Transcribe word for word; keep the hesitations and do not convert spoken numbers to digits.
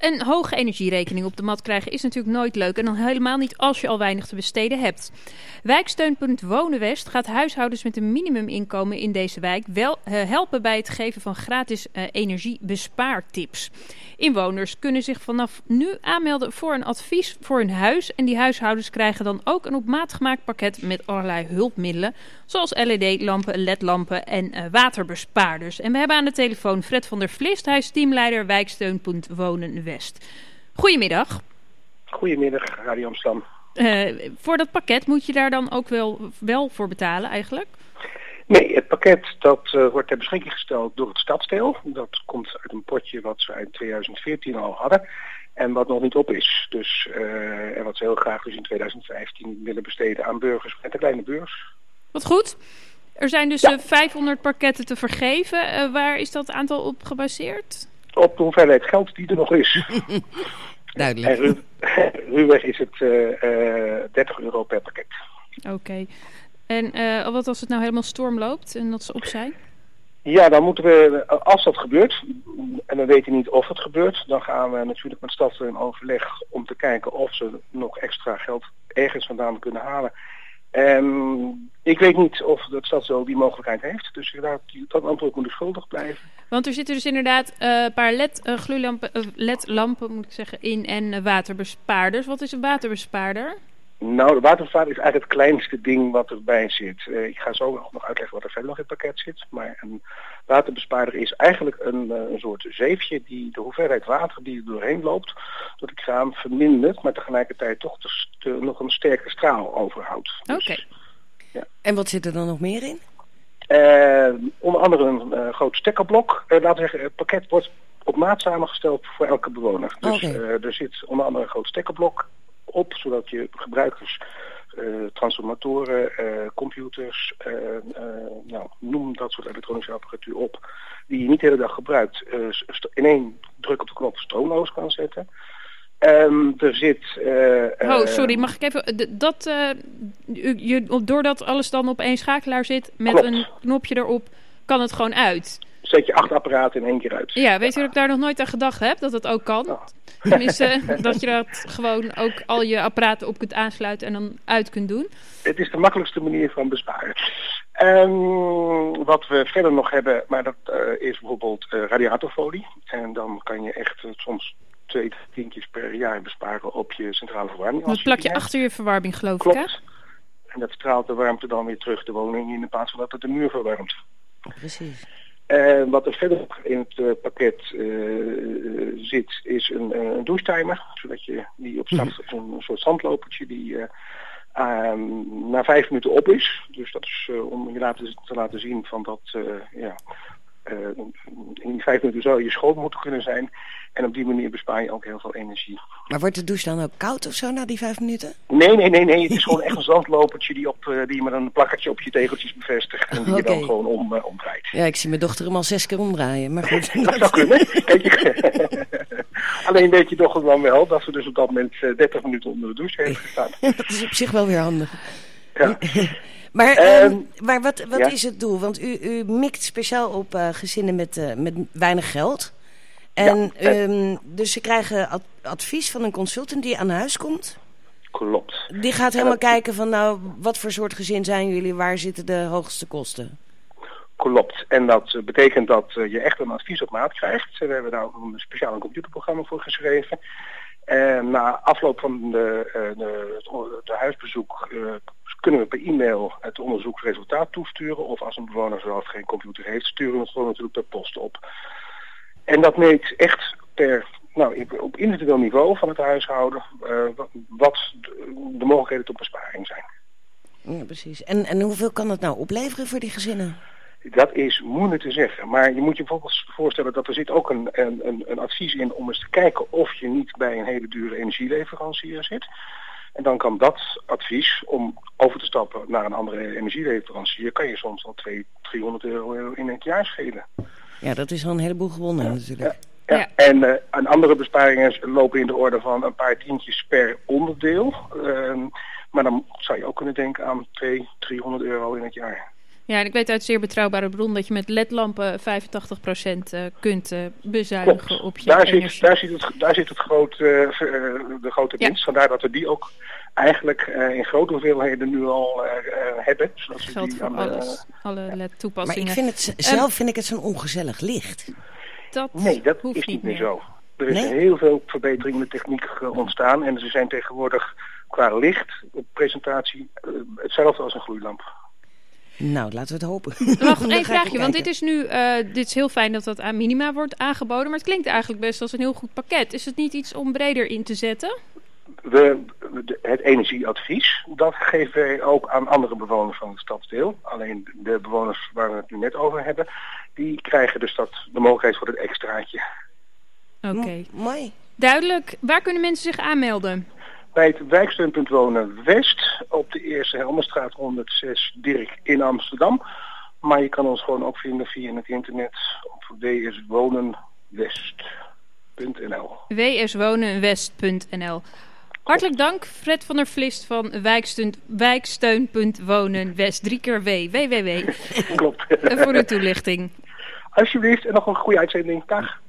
een hoge energierekening op de mat krijgen is natuurlijk nooit leuk. En dan helemaal niet als je al weinig te besteden hebt. Wijksteunpunt Wonen West gaat huishoudens met een minimuminkomen in deze wijk wel uh, helpen bij het geven van gratis uh, energiebespaartips. Inwoners kunnen zich vanaf nu aanmelden voor een advies voor hun huis. En die huishoudens krijgen dan ook een op maat gemaakt pakket met allerlei hulpmiddelen. Zoals L E D-lampen, L E D-lampen en uh, waterbespaarders. En we hebben aan de telefoon Fred van der Vlist. Hij is teamleider Wijksteunpunt Wonen West. Goedemiddag. Goedemiddag, Radio Amsterdam. Uh, voor dat pakket moet je daar dan ook wel, wel voor betalen eigenlijk? Nee, het pakket dat uh, wordt ter beschikking gesteld door het stadsdeel. Dat komt uit een potje wat ze uit tweeduizend veertien al hadden. En wat nog niet op is. Dus, uh, en wat ze heel graag dus in tweeduizend vijftien willen besteden aan burgers met een kleine beurs. Wat goed. Er zijn dus ja. uh, vijfhonderd pakketten te vergeven. Uh, waar is dat aantal op gebaseerd? Op de hoeveelheid geld die er nog is. Duidelijk. En ruwweg is het uh, uh, dertig euro per pakket. Oké. Okay. En uh, wat als het nou helemaal storm loopt en dat ze op zijn? Ja, dan moeten we, als dat gebeurt, en we weten niet of het gebeurt, dan gaan we natuurlijk met Stad in overleg om te kijken of ze nog extra geld ergens vandaan kunnen halen. Um, ik weet niet of de stad zo die mogelijkheid heeft, dus dat antwoord moet ik schuldig blijven. Want er zitten dus inderdaad een uh, paar L E D uh, gloeilampen, uh, L E D-lampen moet ik zeggen, in en uh, waterbespaarders. Wat is een waterbespaarder? Nou, de waterbespaarder is eigenlijk het kleinste ding wat erbij zit. Uh, ik ga zo nog uitleggen wat er verder nog in het pakket zit. Maar een waterbespaarder is eigenlijk een, uh, een soort zeefje die de hoeveelheid water die er doorheen loopt door de kraan vermindert, maar tegelijkertijd toch de, de, nog een sterke straal overhoudt. Oké. Okay. Dus, ja. En wat zit er dan nog meer in? Uh, onder andere een uh, groot stekkerblok. Uh, laten we zeggen, het pakket wordt op maat samengesteld voor elke bewoner. Dus okay. uh, er zit onder andere een groot stekkerblok op, zodat je gebruikers, uh, transformatoren, uh, computers, uh, uh, nou, noem dat soort elektronische apparatuur op, die je niet de hele dag gebruikt, uh, st- in één druk op de knop stroomloos kan zetten. Um, er zit... Uh, oh, sorry, mag ik even... Dat, uh, je, doordat alles dan op één schakelaar zit met klopt. Een knopje erop, kan het gewoon uit. Zet je acht apparaten in één keer uit. Ja, weet je dat ik daar nog nooit aan gedacht heb? Dat het ook kan? Oh. Tenminste, dat je dat gewoon ook al je apparaten op kunt aansluiten en dan uit kunt doen. Het is de makkelijkste manier van besparen. Um, wat we verder nog hebben, maar dat uh, is bijvoorbeeld uh, radiatorfolie. En dan kan je echt uh, soms twee tientjes per jaar besparen op je centrale verwarming. Dat plak je achter je verwarming, geloof Klopt. ik, hè? En dat straalt de warmte dan weer terug de woning in, in plaats van dat het de muur verwarmt. Precies. Uh, wat er verder in het uh, pakket uh, zit, is een, uh, een douchetimer. Zodat je die op start, mm-hmm. een soort zandlopertje die uh, uh, na vijf minuten op is. Dus dat is uh, om je laten, te laten zien van dat, uh, ja, uh, in die vijf minuten zou je schoon moeten kunnen zijn. En op die manier bespaar je ook heel veel energie. Maar wordt de douche dan ook koud of zo na die vijf minuten? Nee, nee, nee, nee. Het is gewoon echt een zandlopertje die, op, uh, die je met een plakkertje op je tegeltjes bevestigt. En die okay. je dan gewoon om, uh, omdraait. Ja, ik zie mijn dochter hem al zes keer omdraaien. Maar goed. Dat zou kunnen. Kijk, alleen weet je toch dan wel dat ze dus op dat moment uh, dertig minuten onder de douche heeft gestaan. Dat is op zich wel weer handig. Ja. Maar, um, um, maar wat, wat ja? is het doel? Want u, u mikt speciaal op uh, gezinnen met, uh, met weinig geld. En ja, um, dus ze krijgen ad- advies van een consultant die aan huis komt? Klopt. Die gaat helemaal dat... kijken van nou, wat voor soort gezin zijn jullie? Waar zitten de hoogste kosten? Klopt. En dat betekent dat uh, je echt een advies op maat krijgt. We hebben daar ook een speciaal computerprogramma voor geschreven. En na afloop van de, uh, de, de huisbezoek uh, kunnen we per e-mail het onderzoeksresultaat toesturen. Of als een bewoner zelf geen computer heeft, sturen we het gewoon natuurlijk per post op. En dat meet echt per, nou, op individueel niveau van het huishouden uh, wat de, de mogelijkheden tot besparing zijn. Ja, precies. En, en hoeveel kan dat nou opleveren voor die gezinnen? Dat is moeilijk te zeggen. Maar je moet je bijvoorbeeld voorstellen dat er zit ook een, een, een advies in om eens te kijken of je niet bij een hele dure energieleverancier zit. En dan kan dat advies om over te stappen naar een andere energieleverancier, kan je soms al tweehonderd, driehonderd euro in het jaar schelen. Ja, dat is al een heleboel gewonnen ja, natuurlijk. Ja, ja. En uh, en andere besparingen lopen in de orde van een paar tientjes per onderdeel. Uh, maar dan zou je ook kunnen denken aan tweehonderd, driehonderd euro in het jaar. Ja, en ik weet uit zeer betrouwbare bron dat je met ledlampen vijfentachtig procent uh, kunt uh, bezuinigen Klopt. op je daar energie. Zit, daar, zit het, daar zit het groot, uh, de grote winst. Ja. Vandaar dat we die ook eigenlijk uh, in grote hoeveelheden nu al uh, uh, hebben. Dat geldt die voor aan, alles, uh, alle L E D-toepassingen. Maar ik vind het, zelf um, vind ik het zo'n ongezellig licht. Dat nee, dat hoeft is niet meer meer zo. Er is nee? heel veel verbetering in de techniek uh, ontstaan. En ze zijn tegenwoordig qua licht op presentatie uh, hetzelfde als een gloeilamp. Nou, laten we het hopen. Wacht, één vraagje, want dit is nu, uh, dit is heel fijn dat dat aan minima wordt aangeboden, maar het klinkt eigenlijk best als een heel goed pakket. Is het niet iets om breder in te zetten? We, het energieadvies, dat geven wij ook aan andere bewoners van het stadsdeel. Alleen de bewoners waar we het nu net over hebben, die krijgen dus dat, de mogelijkheid voor het extraatje. Oké. Okay. Mooi. Duidelijk. Waar kunnen mensen zich aanmelden? Bij het wijksteunpunt Wonen West op de Eerste Helmerstraat honderdzes Dirk in Amsterdam. Maar je kan ons gewoon ook vinden via het internet op w s wonen west punt n l. w s wonen west punt n l. Hartelijk dank, Fred van der Vlist van wijksteun, wijksteunpunt Wonen West. Drie keer W. W W W. Klopt. Voor uw toelichting. Alsjeblieft, en nog een goede uitzending. Dag.